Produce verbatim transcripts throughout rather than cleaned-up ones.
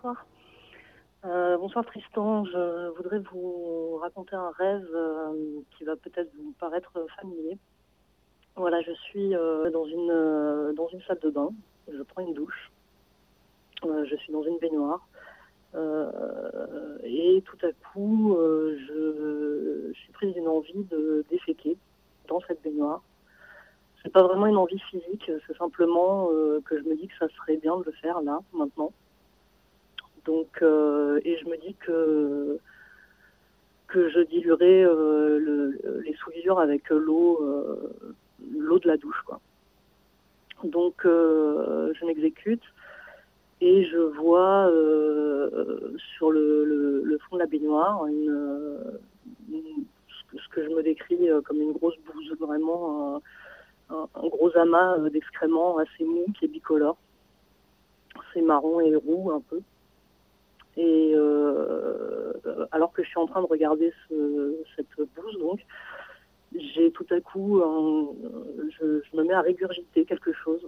bonsoir. Euh, bonsoir Tristan, je voudrais vous raconter un rêve euh, qui va peut-être vous paraître familier. Voilà, je suis euh, dans une euh, dans une salle de bain, je prends une douche, euh, je suis dans une baignoire euh, et tout à coup euh, je, je suis prise d'une envie de déféquer dans cette baignoire. C'est pas vraiment une envie physique, c'est simplement euh, que je me dis que ça serait bien de le faire là, maintenant. Donc, euh, et je me dis que que je diluerai euh, le, les souillures avec l'eau euh, l'eau de la douche, quoi. Donc, euh, je m'exécute et je vois euh, sur le, le, le fond de la baignoire une, une, ce que je me décris comme une grosse bouse, vraiment un, un, un gros amas d'excréments assez mou qui est bicolore. C'est marron et roux un peu. Et euh, alors que je suis en train de regarder ce, cette bouse, donc, j'ai tout à coup, un, je, je me mets à régurgiter quelque chose.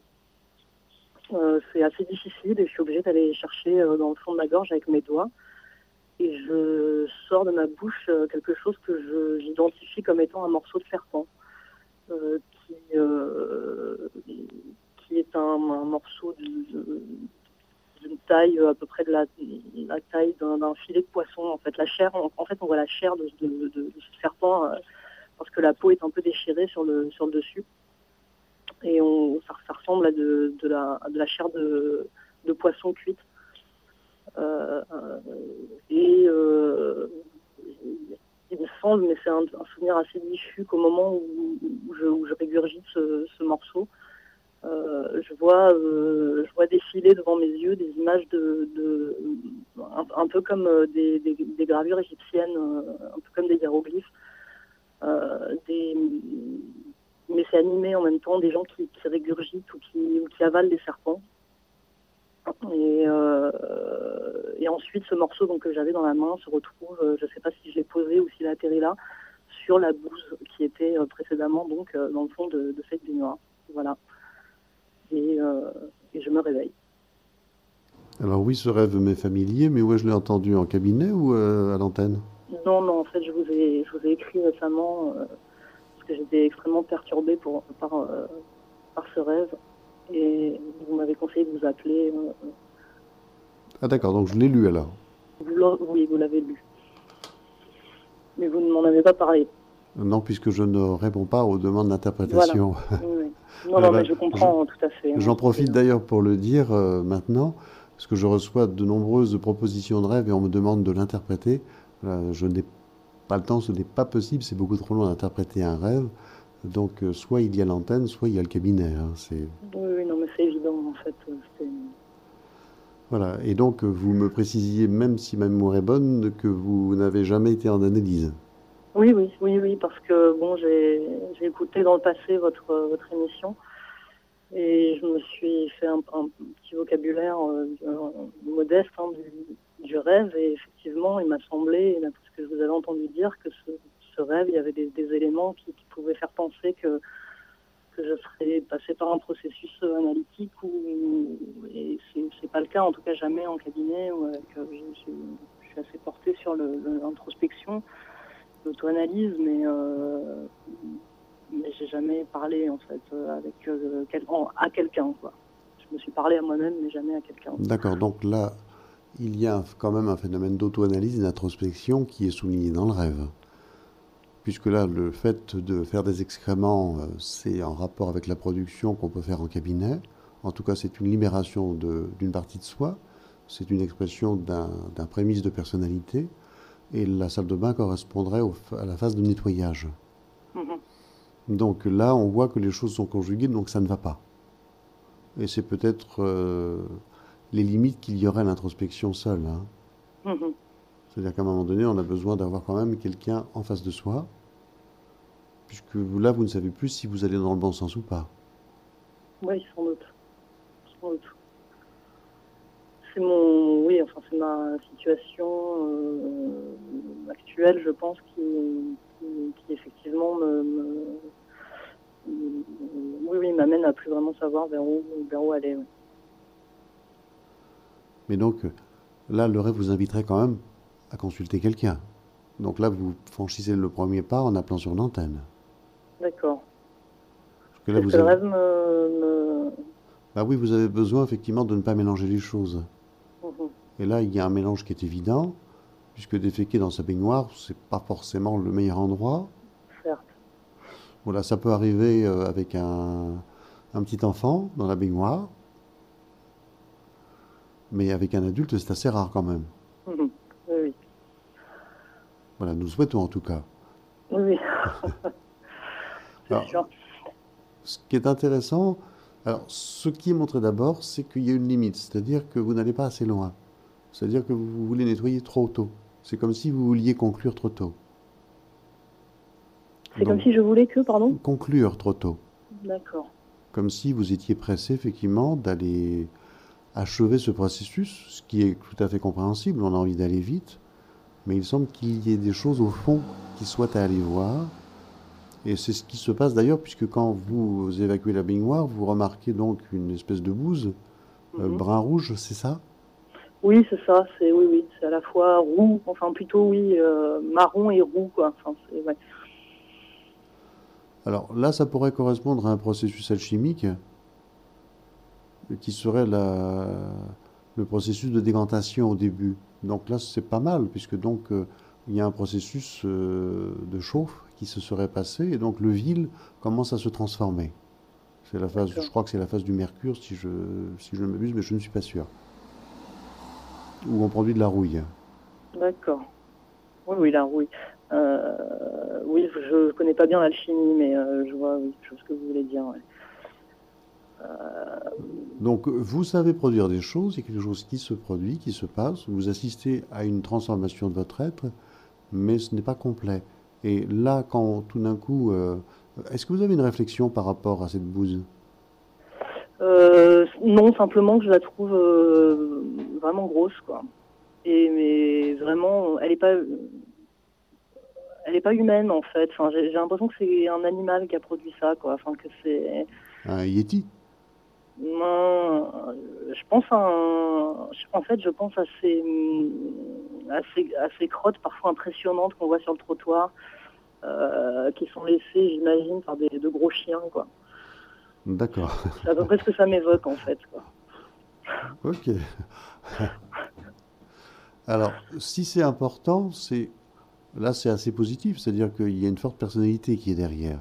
Euh, c'est assez difficile et je suis obligée d'aller chercher euh, dans le fond de ma gorge avec mes doigts. Et je sors de ma bouche euh, quelque chose que je, j'identifie comme étant un morceau de serpent, euh, qui, euh, qui est un, un morceau de, de d'une taille à peu près de la, la taille d'un, d'un filet de poisson. En fait, la chair, en, en fait, on voit la chair de, de, de, de ce serpent euh, parce que la peau est un peu déchirée sur le sur le dessus. Et on, ça, ça ressemble à de, de, la, de la chair de, de poisson cuite. Euh, et euh, il me semble, mais c'est un, un souvenir assez diffus, qu'au moment où, où, je, où je régurgite ce, ce morceau, Euh, je vois, euh, je vois défiler devant mes yeux des images de, de un, un peu comme des, des, des gravures égyptiennes, euh, un peu comme des hiéroglyphes, euh, des, mais c'est animé en même temps, des gens qui, qui régurgitent ou qui, ou qui avalent des serpents. Et, euh, et ensuite, ce morceau donc, que j'avais dans la main se retrouve, je ne sais pas si je l'ai posé ou s'il a atterri là, sur la bouse qui était précédemment donc dans le fond de, de cette baignoire. Voilà. Et, euh, et je me réveille. Alors oui, ce rêve m'est familier, mais où je l'ai entendu en cabinet ou euh, à l'antenne? Non, non, en fait, je vous ai, je vous ai écrit récemment euh, parce que j'étais extrêmement perturbée pour, par, euh, par ce rêve et vous m'avez conseillé de vous appeler. Euh, Ah d'accord, donc je l'ai lu alors. vous oui, vous l'avez lu, mais vous ne m'en avez pas parlé. Non, puisque je ne réponds pas aux demandes Voilà. d'interprétation. Oui, oui. Non, non, mais Voilà. je Je- comprends tout à fait. Hein, J'en c'est, profite d'ailleurs pour le dire euh, maintenant, parce que je reçois de nombreuses propositions de rêve et on me demande de l'interpréter. Voilà, je n'ai pas le temps, ce n'est pas possible, c'est beaucoup trop long d'interpréter un rêve. Donc euh, soit il y a l'antenne, soit il y a le cabinet, hein, c'est... oui, oui, non, mais c'est évident en fait. C'est... Voilà. Et donc euh, vous me précisiez, même si ma mémoire est bonne, que vous n'avez jamais été en analyse. Oui, oui, oui, oui, parce que bon, j'ai, j'ai écouté dans le passé votre, votre émission. Et je me suis fait un, un petit vocabulaire euh, modeste hein, du, du rêve. Et effectivement, il m'a semblé, d'après ce que je vous avais entendu dire, que ce, ce rêve, il y avait des, des éléments qui, qui pouvaient faire penser que, que je serais passée par un processus analytique. Ou, et c'est, c'est pas le cas, en tout cas jamais en cabinet. Où avec, euh, je, je, je suis assez portée sur le, le, l'introspection, l'auto-analyse, mais... Euh, mais j'ai jamais parlé en fait euh, avec euh, quel, en, à quelqu'un quoi. Je me suis parlé à moi-même mais jamais à quelqu'un. D'accord, donc là, il y a quand même un phénomène d'auto-analyse et d'introspection qui est souligné dans le rêve. Puisque là, le fait de faire des excréments, euh, c'est en rapport avec la production qu'on peut faire en cabinet. En tout cas, c'est une libération de- d'une partie de soi. C'est une expression d'un d'un prémisse de personnalité. Et la salle de bain correspondrait au- à la phase de nettoyage. Mhm. Donc là, on voit que les choses sont conjuguées, donc ça ne va pas. Et c'est peut-être euh, les limites qu'il y aurait à l'introspection seule, hein. Mhm. C'est-à-dire qu'à un moment donné, on a besoin d'avoir quand même quelqu'un en face de soi, puisque là, vous ne savez plus si vous allez dans le bon sens ou pas. Oui, sans doute. Sans doute. C'est mon, oui, enfin c'est ma situation euh, actuelle, je pense, qui, qui, qui effectivement me, me, oui, oui, m'amène à plus vraiment savoir vers où, vers où aller. Oui. Mais donc, là, le rêve vous inviterait quand même à consulter quelqu'un. Donc là, vous franchissez le premier pas en appelant sur l'antenne. D'accord. Parce que là, C'est ce vous que le avez... rêve me... me... Bah oui, vous avez besoin effectivement de ne pas mélanger les choses. Mhm. Et là, il y a un mélange qui est évident, puisque déféquer dans sa baignoire, c'est pas forcément le meilleur endroit. Certes. Voilà, ça peut arriver euh, avec un, un petit enfant dans la baignoire, mais avec un adulte, c'est assez rare quand même. Mhm. Oui, oui. Voilà, nous souhaitons en tout cas. Oui, oui. C'est Alors, sûr. ce qui est intéressant, alors, ce qui est montré d'abord, c'est qu'il y a une limite, c'est-à-dire que vous n'allez pas assez loin. C'est-à-dire que vous voulez nettoyer trop tôt. C'est comme si vous vouliez conclure trop tôt. C'est comme Donc, si je voulais que, pardon? conclure trop tôt. D'accord. Comme si vous étiez pressé, effectivement, d'aller achever ce processus, ce qui est tout à fait compréhensible. On a envie d'aller vite, mais il semble qu'il y ait des choses au fond qui soient à aller voir. Et c'est ce qui se passe d'ailleurs, puisque quand vous évacuez la baignoire, vous remarquez donc une espèce de bouse euh, Mhm. brun-rouge, c'est ça? Oui, c'est ça. C'est oui, oui. C'est à la fois roux, enfin plutôt oui, euh, marron et roux, quoi. Enfin, c'est ouais. Alors là, ça pourrait correspondre à un processus alchimique qui serait la- le processus de décantation au début. Donc là, c'est pas mal, puisque donc euh, il y a un processus euh, de chauffe qui se serait passé, et donc le vil commence à se transformer. C'est la phase, je D'accord. crois que c'est la phase du mercure, si je, si je ne m'abuse, mais je ne suis pas sûr. Où on produit de la rouille. D'accord. Oui, oui, là, oui. Euh, oui, je connais pas bien l'alchimie, mais euh, je vois, oui, je vois ce que vous voulez dire. Ouais. Euh, Donc vous savez produire des choses, il y a quelque chose qui se produit, qui se passe, vous assistez à une transformation de votre être, mais ce n'est pas complet. Et là, quand tout d'un coup, euh, est-ce que vous avez une réflexion par rapport à cette bouse? euh, non, simplement que je la trouve euh, vraiment grosse, quoi. Et mais vraiment, elle est pas, elle est pas humaine en fait. Enfin, j'ai j'ai l'impression que c'est un animal qui a produit ça, quoi. Enfin, que c'est, Un yéti? non, je pense à un, en fait, je pense à ces, à ces, à ces crottes parfois impressionnantes qu'on voit sur le trottoir, euh, qui sont laissées, j'imagine, par des de gros chiens, quoi. D'accord. C'est à peu près ce que ça m'évoque en fait, quoi. Ok. Alors, si c'est important, c'est là, c'est assez positif, c'est-à-dire qu'il y a une forte personnalité qui est derrière.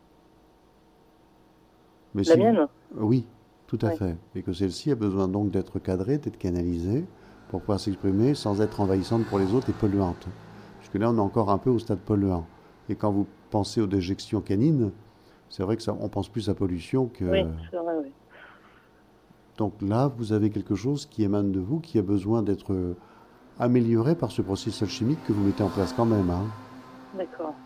Mais La si vous... mienne? Oui, tout à Ouais. fait. Et que celle-ci a besoin donc d'être cadrée, d'être canalisée pour pouvoir s'exprimer sans être envahissante pour les autres et polluante. Puisque là, on est encore un peu au stade polluant. Et quand vous pensez aux déjections canines, c'est vrai que ça, on pense plus à pollution que... Oui, c'est vrai, oui. Donc là, vous avez quelque chose qui émane de vous, qui a besoin d'être euh, amélioré par ce processus alchimique que vous mettez en place quand même, hein. D'accord.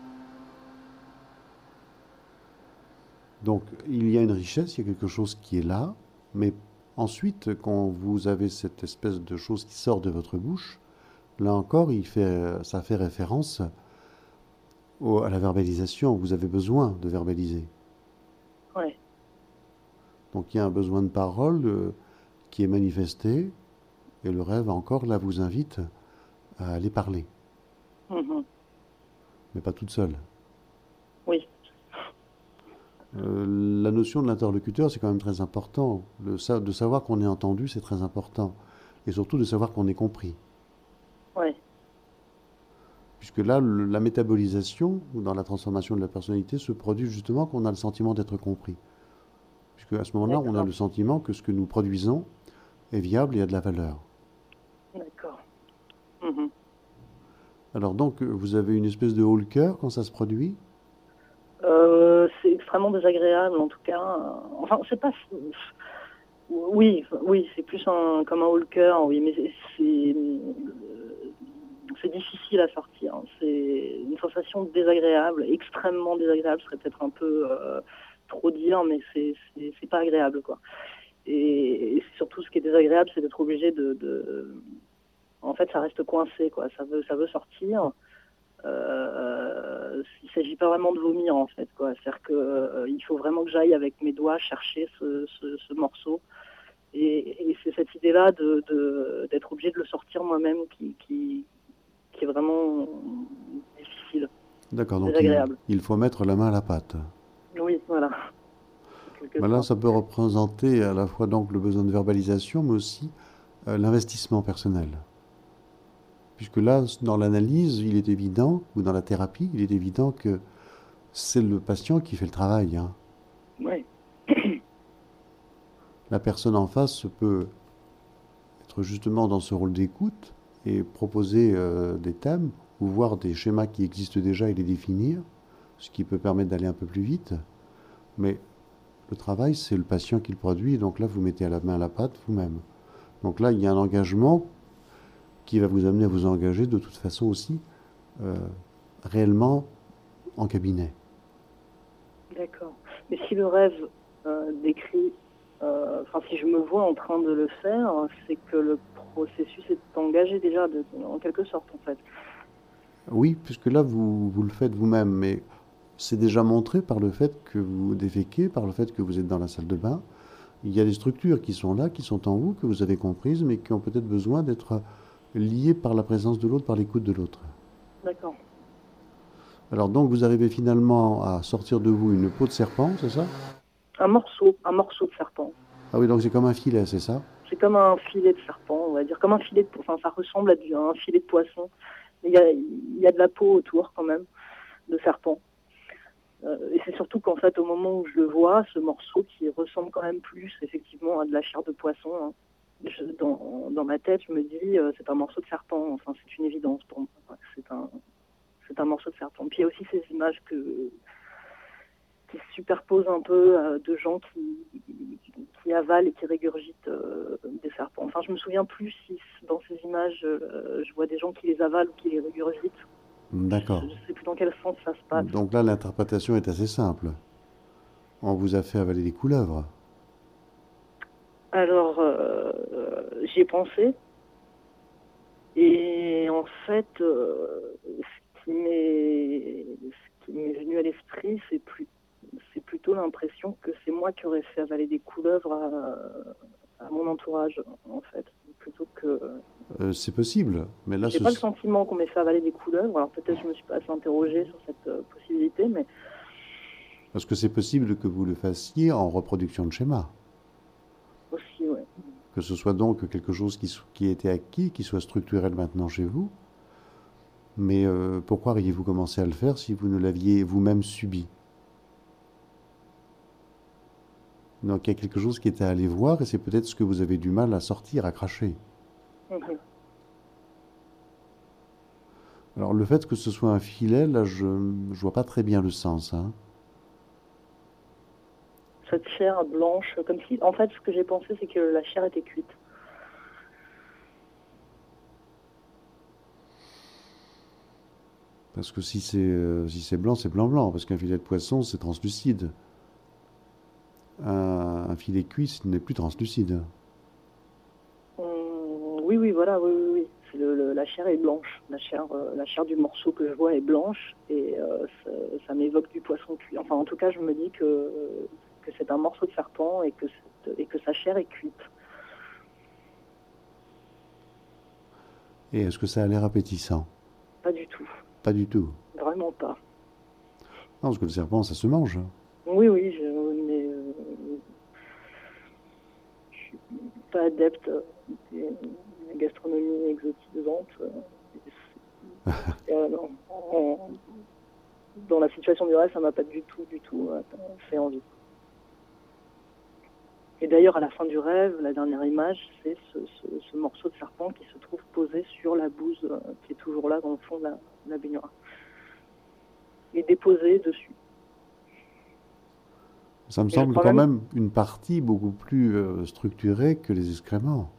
Donc il y a une richesse, il y a quelque chose qui est là, mais ensuite, quand vous avez cette espèce de chose qui sort de votre bouche, là encore, il fait, ça fait référence au- à la verbalisation. Vous avez besoin de verbaliser. Ouais. Donc il y a un besoin de parole euh, qui est manifesté, et le rêve encore, là, vous invite à aller parler, Mhm. mais pas toute seule. Oui. Euh, la notion de l'interlocuteur, c'est quand même très important. Le sa- de savoir qu'on est entendu, c'est très important. Et surtout de savoir qu'on est compris. Ouais. Puisque là, le- la métabolisation, dans la transformation de la personnalité, se produit justement quand on a le sentiment d'être compris. Puisque à ce moment-là, on a D'accord. le sentiment que ce que nous produisons est viable et a de la valeur. D'accord. Mhm. Alors donc, vous avez une espèce de haut le cœur quand ça se produit? Euh, c'est extrêmement désagréable en tout cas. Enfin, c'est pas. Oui, oui, c'est plus un comme un haut le cœur, oui, mais c'est c'est euh, c'est difficile à sortir, hein. C'est une sensation désagréable, extrêmement désagréable, ce serait peut-être un peu euh, trop dire, mais c'est c'est c'est pas agréable, quoi. Et, et surtout, ce qui est désagréable, c'est d'être obligé de, de, en fait, ça reste coincé, quoi. Ça veut, ça veut sortir. Euh, il s'agit pas vraiment de vomir, en fait, quoi. C'est-à-dire que euh, il faut vraiment que j'aille avec mes doigts chercher ce, ce, ce morceau. Et, et c'est cette idée-là de, de, d'être obligé de le sortir moi-même qui, qui, qui est vraiment difficile, D'accord, donc il, désagréable. il faut mettre la main à la pâte. Oui, voilà, quelque Ben là, sorte. ça peut représenter à la fois donc le besoin de verbalisation, mais aussi euh, l'investissement personnel. Puisque là, dans l'analyse, il est évident, ou dans la thérapie, il est évident que c'est le patient qui fait le travail, hein. Oui, La personne en face peut être justement dans ce rôle d'écoute et proposer euh, des thèmes ou voir des schémas qui existent déjà et les définir, ce qui peut permettre d'aller un peu plus vite. Mais le travail, c'est le patient qui le produit, donc là, vous mettez à la main à la pâte vous-même. Donc là, il y a un engagement qui va vous amener à vous engager de toute façon aussi euh, réellement en cabinet. d'accord. Mais si le rêve euh, décrit, euh, enfin si je me vois en train de le faire, c'est que le processus est engagé déjà, de, en quelque sorte en fait. Oui, puisque là, vous, vous le faites vous-même, mais c'est déjà montré par le fait que vous déféquez, par le fait que vous êtes dans la salle de bain. Il y a des structures qui sont là, qui sont en vous, que vous avez comprises, mais qui ont peut-être besoin d'être liées par la présence de l'autre, par l'écoute de l'autre. D'accord. Alors donc, vous arrivez finalement à sortir de vous une peau de serpent, c'est ça? Un morceau, un morceau de serpent. Ah oui, donc c'est comme un filet, c'est ça? C'est comme un filet de serpent, on va dire, comme un filet de, enfin ça ressemble à du, un filet de poisson. Il y a, il y a de la peau autour quand même de serpent. Euh, et c'est surtout qu'en fait, au moment où je le vois, ce morceau qui ressemble quand même plus effectivement à de la chair de poisson, hein, je, dans, dans ma tête, je me dis, euh, c'est un morceau de serpent. Enfin, c'est une évidence pour moi. Ouais, c'est un, c'est un morceau de serpent. Puis il y a aussi ces images que, qui se superposent un peu euh, de gens qui, qui avalent et qui régurgitent euh, des serpents. Enfin, je me souviens plus si dans ces images, euh, je vois des gens qui les avalent ou qui les régurgitent. Je D'accord. ne sais plus dans quel sens ça se passe. Donc là, l'interprétation est assez simple. On vous a fait avaler des couleuvres. Alors, euh, j'y ai pensé. Et en fait, euh, ce qui m'est, ce qui m'est venu à l'esprit, c'est plus, c'est plutôt l'impression que c'est moi qui aurais fait avaler des couleuvres à, à mon entourage, en fait, plutôt que. Euh, c'est possible, mais là, J'ai ce... pas le sentiment qu'on m'ait fait avaler des couleuvres. Alors peut-être que je me suis pas assez interrogée sur cette euh, possibilité, mais parce que c'est possible que vous le fassiez en reproduction de schéma. aussi, ouais. Que ce soit donc quelque chose qui, so- qui a été acquis, qui soit structurel maintenant chez vous. Mais euh, pourquoi auriez-vous commencé à le faire si vous ne l'aviez vous-même subi? Donc il y a quelque chose qui est à aller voir et c'est peut-être ce que vous avez du mal à sortir, à cracher. Mhm. Alors le fait que ce soit un filet, là, je ne vois pas très bien le sens, hein. Cette chair blanche, comme si, en fait, ce que j'ai pensé, c'est que la chair était cuite. Parce que si c'est euh, si c'est blanc, c'est blanc-blanc. Parce qu'un filet de poisson, c'est translucide. Un, un filet cuit, ce n'est plus translucide. Hum, oui, oui, voilà, oui, oui, oui. C'est le, le- la chair est blanche. La chair, euh, la chair du morceau que je vois est blanche et euh, ça, ça m'évoque du poisson cuit. Enfin, en tout cas, je me dis que, que c'est un morceau de serpent et que, cette- et que sa chair est cuite. Et est-ce que ça a l'air appétissant? Pas du tout. Pas du tout. Vraiment pas. Non, parce que le serpent, ça se mange. Oui, oui, je, mais euh, je suis pas adepte euh, des, de la gastronomie exotisante. euh, et, euh, non, en- dans la situation du rêve, ça m'a pas du tout, du tout euh, fait envie. Et d'ailleurs, à la fin du rêve, la dernière image, c'est ce, ce, ce morceau de serpent qui se trouve posé sur la bouse euh, qui est toujours là dans le fond de la, de la baignoire. Et déposé dessus. Ça me Et je semble crois quand même. même une partie beaucoup plus euh, structurée que les excréments.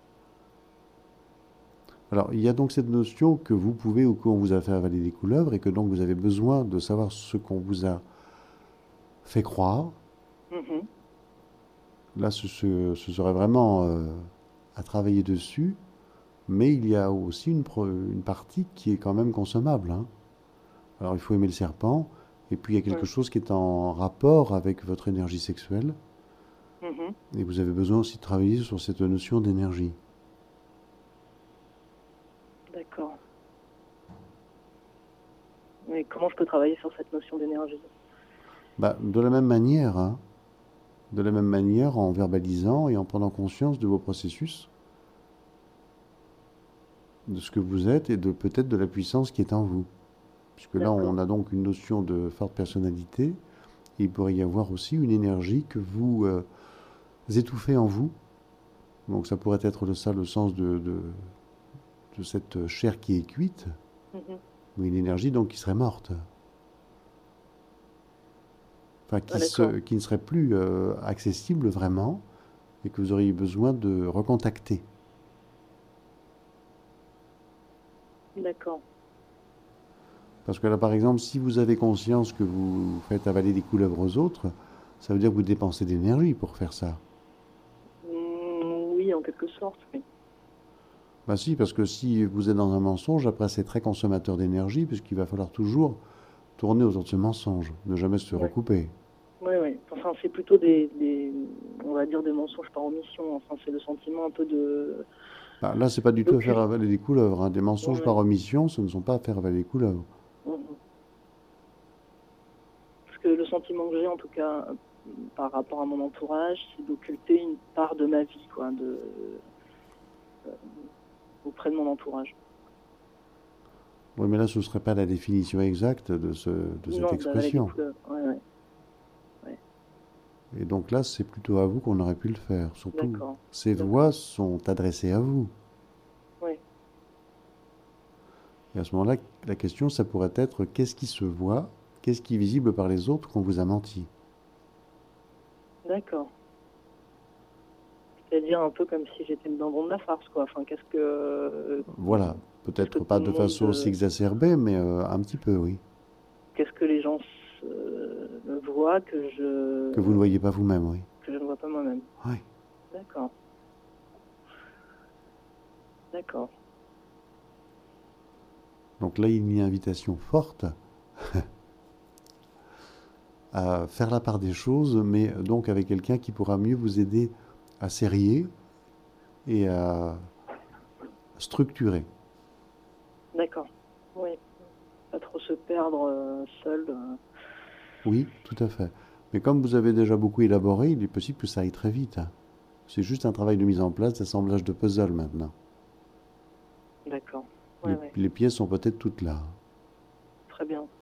Alors, il y a donc cette notion que vous pouvez ou qu'on vous a fait avaler des couleuvres et que donc vous avez besoin de savoir ce qu'on vous a fait croire. Mhm. Là, ce, ce- ce serait vraiment euh, à travailler dessus, mais il y a aussi une, pro- une partie qui est quand même consommable, hein. Alors, il faut aimer le serpent, et puis il y a quelque Ouais. chose qui est en rapport avec votre énergie sexuelle, Mhm. Et vous avez besoin aussi de travailler sur cette notion d'énergie. D'accord. Mais comment je peux travailler sur cette notion d'énergie? Bah, de la même manière, hein, de la même manière, en verbalisant et en prenant conscience de vos processus, de ce que vous êtes et de peut-être de la puissance qui est en vous. Puisque là, D'accord. on a donc une notion de forte personnalité. Et il pourrait y avoir aussi une énergie que vous euh, étouffez en vous. Donc ça pourrait être ça le sens de, de, de cette chair qui est cuite, Mhm. ou une énergie donc qui serait morte. Enfin, Ah, qui, d'accord. se, qui ne serait plus euh, accessible vraiment et que vous auriez besoin de recontacter. D'accord. Parce que là, par exemple, si vous avez conscience que vous faites avaler des couleuvres aux autres, ça veut dire que vous dépensez d'énergie pour faire ça. Mm, oui, en quelque sorte, oui. Ben si, parce que si vous êtes dans un mensonge, après c'est très consommateur d'énergie, puisqu'il va falloir toujours tourner autour de ce mensonge, ne jamais se Ouais. recouper. Oui, oui. Enfin, c'est plutôt des, des, on va dire des mensonges par omission. Enfin, c'est le sentiment un peu de Ben là, c'est pas du tout à faire d'occulte. avaler des couleuvres, hein. Des Ouais, mensonges par ouais. omission, ce ne sont pas à faire avaler des couleuvres. Mhm. Parce que le sentiment que j'ai, en tout cas, par rapport à mon entourage, c'est d'occulter une part de ma vie, quoi, de, euh, auprès de mon entourage. Oui, mais là, ce ne serait pas la définition exacte de, ce, de cette Non, d'avaler des expression. couleurs. Ouais, ouais, ouais. Et donc là, c'est plutôt à vous qu'on aurait pu le faire. Surtout, D'accord. ces D'accord. voix sont adressées à vous. Ouais. Et à ce moment-là, la question, ça pourrait être qu'est-ce qui se voit, qu'est-ce qui est visible par les autres qu'on vous a menti. D'accord. C'est-à-dire un peu comme si j'étais le dindon de la farce, quoi. Enfin, qu'est-ce que, Voilà, qu'est-ce que peut-être tout pas le de monde, façon aussi euh, exacerbée, mais euh, un petit peu, oui. qu'est-ce que les gens euh, voient que je, Que vous ne voyez pas vous-même, oui. que je ne vois pas moi-même. Oui. D'accord. D'accord. Donc là, il y a une invitation forte à faire la part des choses, mais donc avec quelqu'un qui pourra mieux vous aider à serrer et à structurer. D'accord. Oui. Pas trop se perdre euh, seul. euh. Oui, tout à fait. Mais comme vous avez déjà beaucoup élaboré, il est possible que ça aille très vite, hein. C'est juste un travail de mise en place, d'assemblage de puzzle maintenant. D'accord. Ouais, Les, ouais. les pièces sont peut-être toutes là. Très bien.